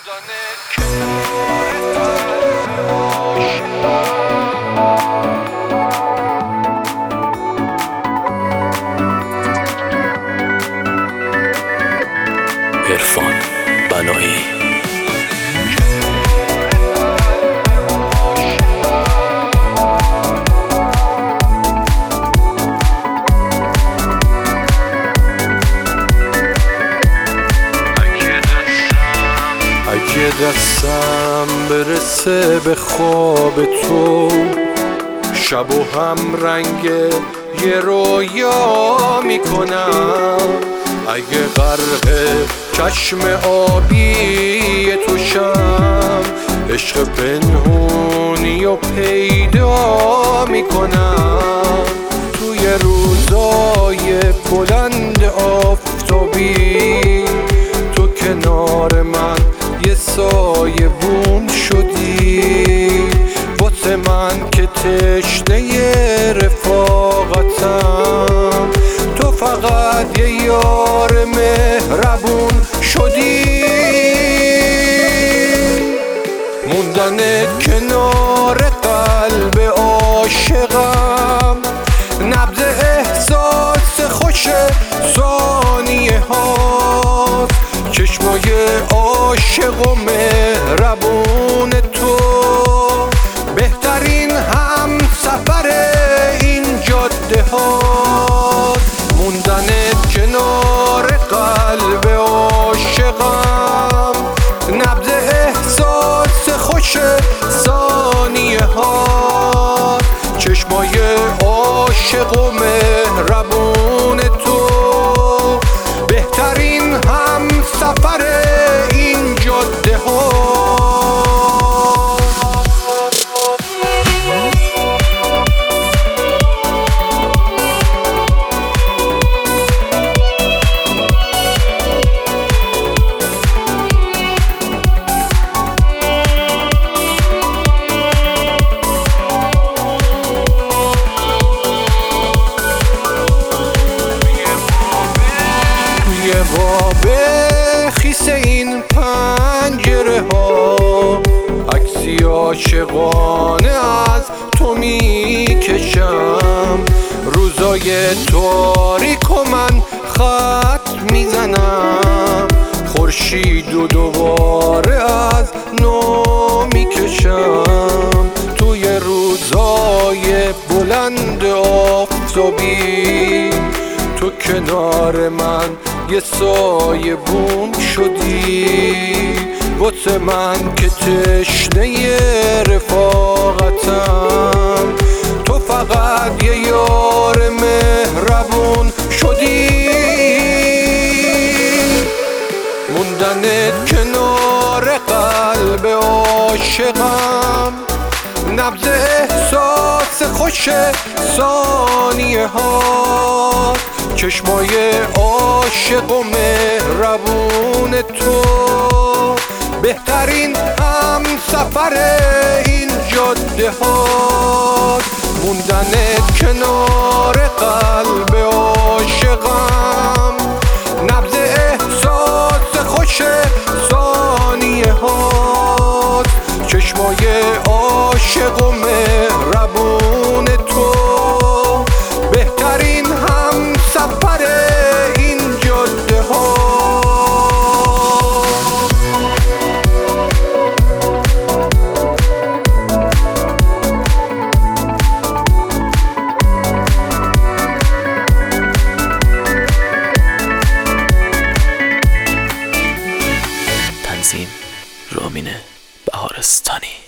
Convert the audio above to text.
عرفان بنایی. اگه دستم برسه به خواب تو، شب و هم رنگ یه رویا میکنم. اگه غرق چشم آبی تو شم، عشق پنهونی و پیدا میکنم. توی روزای بلند آفتابی، تو کنار من یه سایه بون شدی. واسه من که تشنه رفاقتم، تو فقط یه یار مهربون شدی. موندن کنار قلب عاشقم، نبض احساس خوش ثانیه هاست. چشمای عاشق و مهربون تو، بهترین هم سفر این جاده هاست. موندن کنار قلب عاشقم، نبض احساس خوش ثانیه هاست. چشمای عاشق و مهربون تو، بهترین هم سفر این جاده ها. وابه خیس این پنجره ها، عکسی عاشقانه از تو میکشم. روزای تاریک و من خط میزنم، خورشید و دوباره از نو میکشم. توی روزای بلند آفتابی، تو کنار من یه سایه بون شدی. واسه من که تشنه رفاقتم، تو فقط یه یار مهربون شدی. موندن کنار قلب عاشقم، نبض احساس خوش ثانیه ها. چشمای عاشق و مهربون تو، بهترین هم سفر این جاده ها. موندن کنار قلب عاشقم، نبض احساس خوش ثانیه ها. چشمای عاشق و مهربون تو، بهترین هم سفر این جاده ها. تنظیم رامین بهارستانی.